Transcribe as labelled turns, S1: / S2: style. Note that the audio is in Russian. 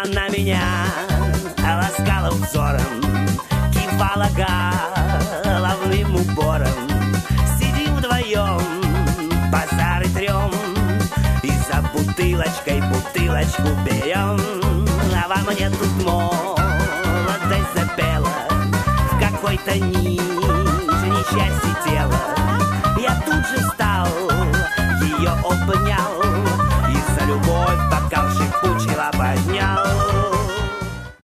S1: Она меня ласкала взором, кивала головным убором. Сидим вдвоем, базары трем, и за бутылочкой бутылочку берем. А во мне тут молодость запела в какой-то нижней части тела.